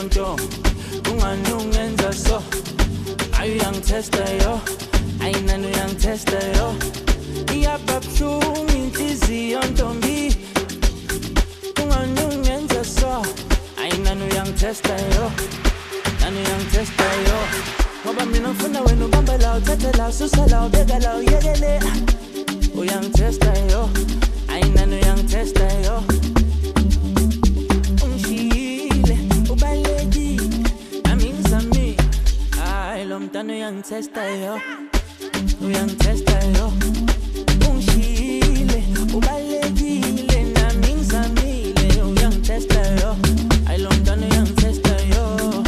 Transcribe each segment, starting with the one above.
yonto ungani ungenza so ayu yangitesta yo ayinani uyangitesta yo iyababhlungu inhliziyo ntombi ungani ungenza so ayinani uyangitesta yo nani uyangitesta yo ngoba mina ngifuna wena ubamba la uthathe la ususa la ubeka la uyekele uyangitesta yo ayinani uyangitesta yo Mtano yang testa yo, yang testa yo. Ungshile, ubalekile na minzamile, yang testa yo. I long mtano yang testa yo.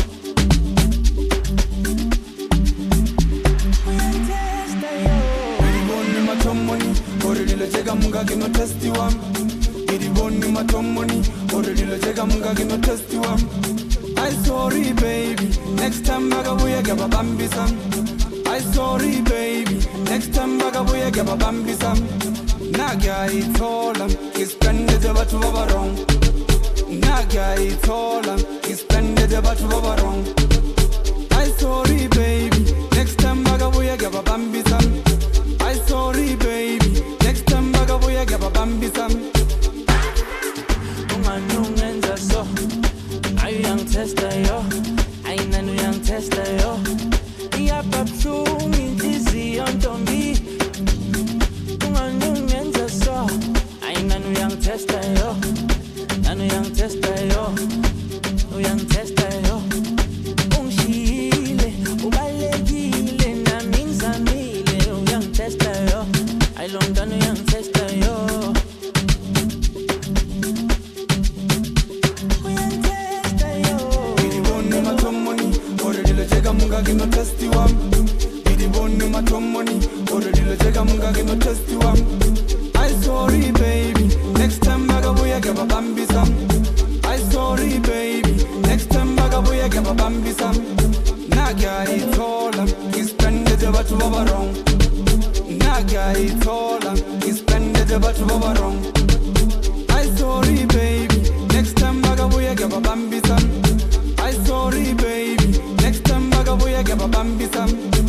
Yang testa yo. Iriboni matomoni, orililo chega munga kino testi wam. Iriboni matomoni, orililo chega munga kino testi wam. I'm sorry, baby. Next time bagabuya gaba bambi sam. I'm sorry, baby. Next time bagabuya gaba bambi sam. Naga itolam, ispende de batu babarong. Naga itolam, ispende de batu babarong. I'm sorry, baby. Next time bagabuya gaba bambi sam. I'm sorry, baby. Next time bagabuya gaba bambi sam. Unganungenza so. Ayu yang testa yo, ayinani yang testa yo. Iyababhlungu inhliziyo ntombi ungani ungenza so ayinani yang testa yo, nani yang testa yo, uyang testa yo. Ungishile, ubalekile na minzamile, uyang testa yo, ayilondana yang testa yo. Munga kino testi wam. Iriboni matomoni, orililo chega munga kino testi wam. I'm sorry, baby. Next time bagabuya gaba bambi sam. I'm sorry, baby. Next time bagabuya gaba bambi sam. Naga itolam, ispende de batu babarong. Naga itolam, ispende de batu babarong. I'm sorry, baby. Next time bagabuya gaba bambi sam. I'm sorry, baby. Next time bagabuya gaba bambi sam.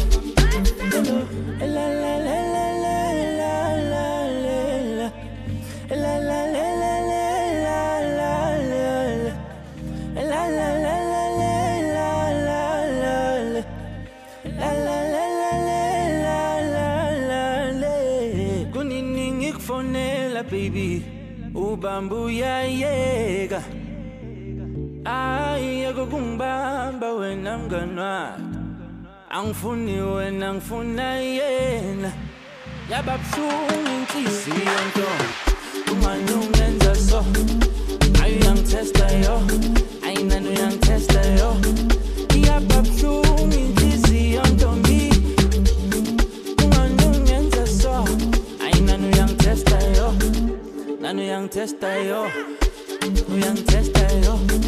La la la la la la la la la la la la kunini ngikufonela baby ubambu yayeka ayeko kungibamba wena mnganwa angifuni wena ngifuna yena yababhlungu inhliziyo nto ungani ungenza so ayu yangitesta yo ayinani uyangitesta yo iyababhlungu inhliziyo ntombi ungani ungenza so ayinani uyangitesta yo nani uyangitesta yo uyangitesta yo.